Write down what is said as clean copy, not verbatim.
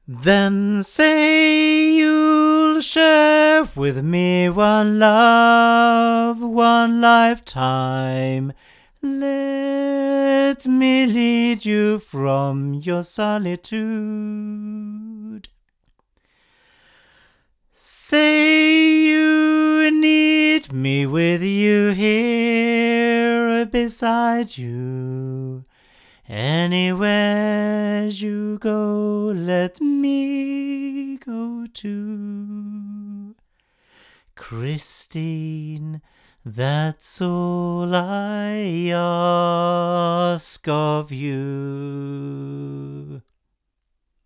Then say you'll share with me one love, one lifetime. Let me lead you from your solitude. Say you need me with you here beside you. Anywhere you go, let me go too. Christine, that's all I ask of you.